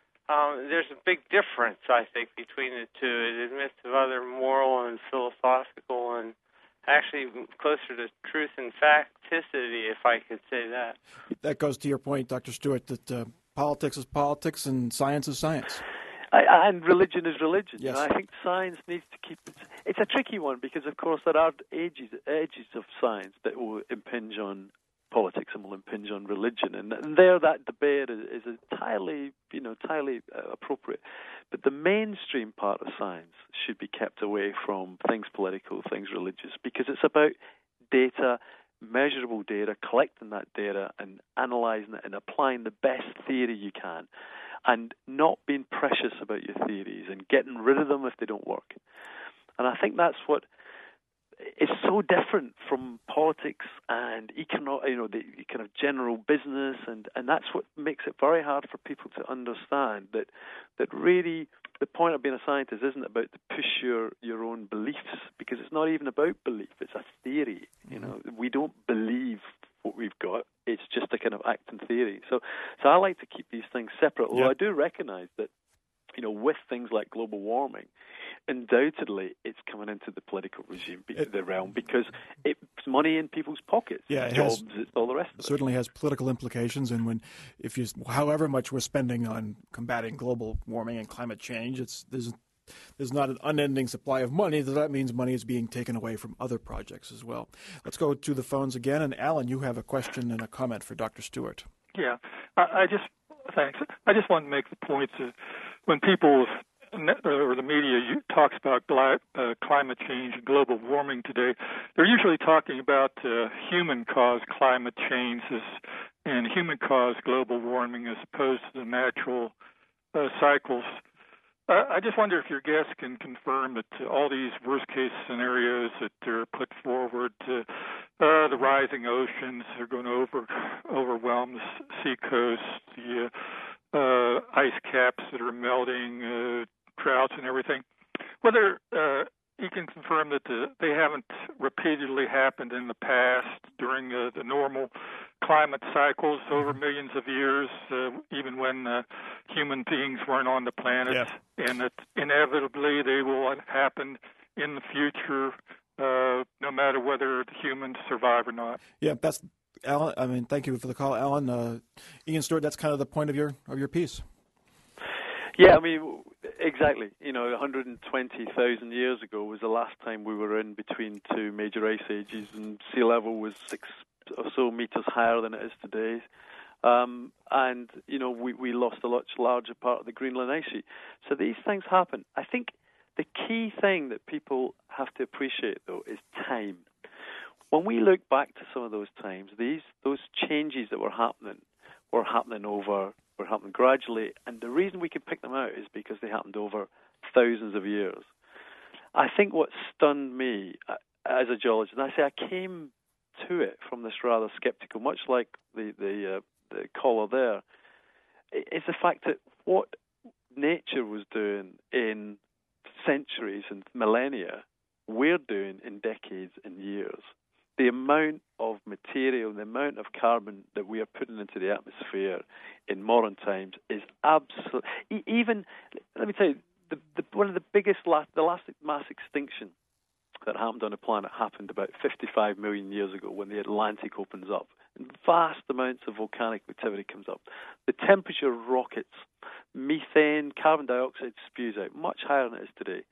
Um, there's a big difference, I think, between the two. It admits of other moral and philosophical and actually closer to truth and facticity, if I could say that. That goes to your point, Doctor Stewart, that uh, politics is politics and science is science. I, and religion is religion. Yes. And I think science needs to keep it. It's a tricky one because, of course, there are edges, edges of science that will impinge on politics and will impinge on religion, and, and there that debate is, is entirely, you know, entirely uh, appropriate. But the mainstream part of science should be kept away from things political, things religious, because it's about data, measurable data, collecting that data and analysing it and applying the best theory you can, and not being precious about your theories and getting rid of them if they don't work. And I think that's what is so different from politics and econo- you know, the kind of general business, and, and that's what makes it very hard for people to understand that that really the point of being a scientist isn't about to push your, your own beliefs, because it's not even about belief, it's a theory. You know, we don't believe what we've got, it's just a kind of acting theory. So so I like to keep these things separate, although yep. I do recognize that, you know, with things like global warming, undoubtedly it's coming into the political regime, it, the realm, because it's money in people's pockets. Yeah, it jobs, has, it's all the rest of it. Certainly has political implications, and when, if you, however much we're spending on combating global warming and climate change, it's there's there's not an unending supply of money. That means money is being taken away from other projects as well. Let's go to the phones again, and Alan, you have a question and a comment for Doctor Stewart. Yeah, I, I just thanks. I just want to make the point that when people or the media talks about uh, climate change and global warming today, they're usually talking about uh, human-caused climate changes and human-caused global warming as opposed to the natural uh, cycles. Uh, I just wonder if your guests can confirm that uh, all these worst-case scenarios that are put forward, uh, uh, the rising oceans are going to over, overwhelm the sea coast, the uh, ice caps that are melting, uh, droughts and everything, whether uh, you can confirm that the, they haven't repeatedly happened in the past during uh, the normal climate cycles over millions of years, uh, even when uh, human beings weren't on the planet, yeah. and that inevitably they will happen in the future, uh, no matter whether the humans survive or not. Yeah, that's Alan. I mean, thank you for the call, Alan. Uh, Ian Stewart, that's kind of the point of your of your piece. Yeah, I mean, exactly. You know, one hundred twenty thousand years ago was the last time we were in between two major ice ages, and sea level was six or so meters higher than it is today. Um, and, you know, we, we lost a much larger part of the Greenland ice sheet. So these things happen. I think the key thing that people have to appreciate, though, is time. When we look back to some of those times, these those changes that were happening were happening over, were happening gradually, and the reason we can pick them out is because they happened over thousands of years. I think what stunned me uh, as a geologist, and I say I came to it from this rather skeptical, much like the the, uh, the caller there, is the fact that what nature was doing in centuries and millennia, we're doing in decades and years. The amount of material, the amount of carbon that we are putting into the atmosphere in modern times is absolute. Even, let me tell you, the, the, one of the biggest, last, the last mass extinction that happened on the planet happened about fifty-five million years ago when the Atlantic opens up. And vast amounts of volcanic activity comes up. The temperature rockets, methane, carbon dioxide spews out much higher than it is today.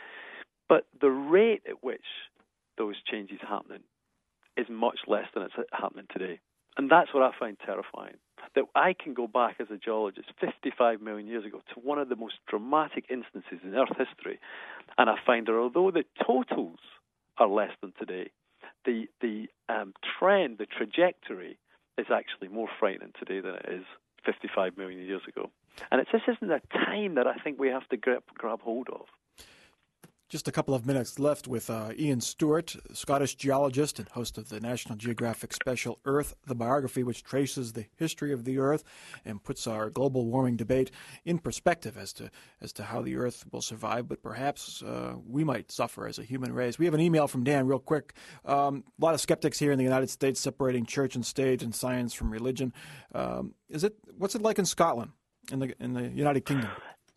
But the rate at which those changes happening is much less than it's happening today. And that's what I find terrifying, that I can go back as a geologist fifty-five million years ago to one of the most dramatic instances in Earth history, and I find that although the totals are less than today, the the um, trend, the trajectory is actually more frightening today than it is fifty-five million years ago. And it's, this isn't a time that I think we have to grab, grab hold of. Just a couple of minutes left with uh, Ian Stewart, Scottish geologist and host of the National Geographic special Earth, the biography, which traces the history of the Earth and puts our global warming debate in perspective as to as to how the Earth will survive, but perhaps uh, we might suffer as a human race. We have an email from Dan real quick. Um, a lot of skeptics here in the United States separating church and state and science from religion. Um, is it what's it like in Scotland, in the in the United Kingdom?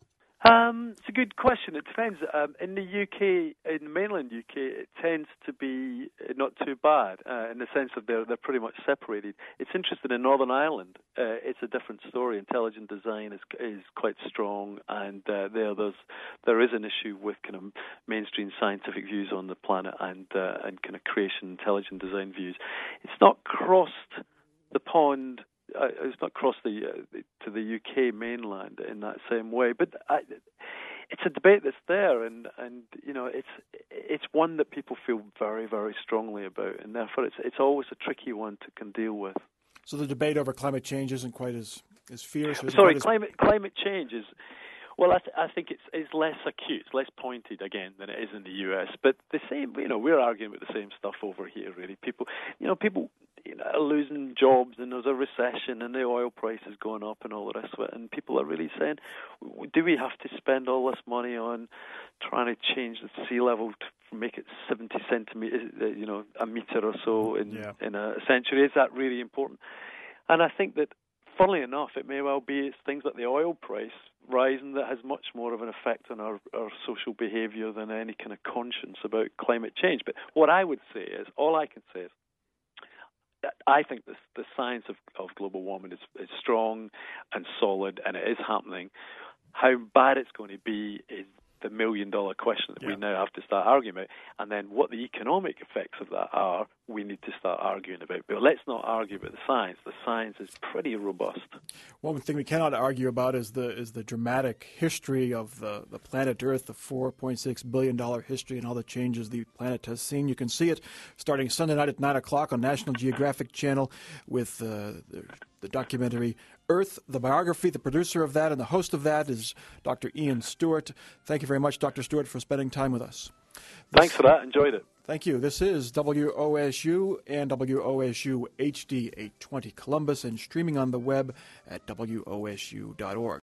Um, it's a good question. It depends. Um, in the U K, in mainland U K, it tends to be not too bad uh, in the sense of they're they're pretty much separated. It's interesting in Northern Ireland. Uh, it's a different story. Intelligent design is is quite strong, and uh, there there's there is an issue with kind of mainstream scientific views on the planet and uh, and kind of creation intelligent design views. It's not crossed the pond. Uh, it's not crossed the, uh, the to the U K mainland in that same way, but I, it's a debate that's there, and, and you know it's it's one that people feel very very strongly about, and therefore it's it's always a tricky one to can deal with. So the debate over climate change isn't quite as as fierce. Sorry, as... climate climate change is. Well, I, th- I think it's, it's less acute, it's less pointed, again, than it is in the U S. But the same, you know, we're arguing about the same stuff over here, really. People, you know, people you know, are losing jobs, and there's a recession, and the oil price is going up, and all the rest of it. And people are really saying, do we have to spend all this money on trying to change the sea level to make it seventy centimeters, you know, a meter or so in yeah. in a century? Is that really important? And I think that, funnily enough, it may well be it's things like the oil price rising that has much more of an effect on our, our social behaviour than any kind of conscience about climate change. But what I would say is, all I can say is, that I think this, the science of, of global warming is, is strong and solid, and it is happening. How bad it's going to be is the million-dollar question that yeah. we now have to start arguing about. And then what the economic effects of that are, we need to start arguing about. But let's not argue about the science. The science is pretty robust. One thing we cannot argue about is the is the dramatic history of the, the planet Earth, the four point six billion dollars history and all the changes the planet has seen. You can see it starting Sunday night at nine o'clock on National Geographic Channel with uh, the, the documentary Earth, the biography. The producer of that and the host of that is Doctor Ian Stewart. Thank you very much, Doctor Stewart, for spending time with us. This, Thanks for that. Enjoyed it. Thank you. This is W O S U and W O S U H D eight twenty Columbus and streaming on the web at W O S U dot org.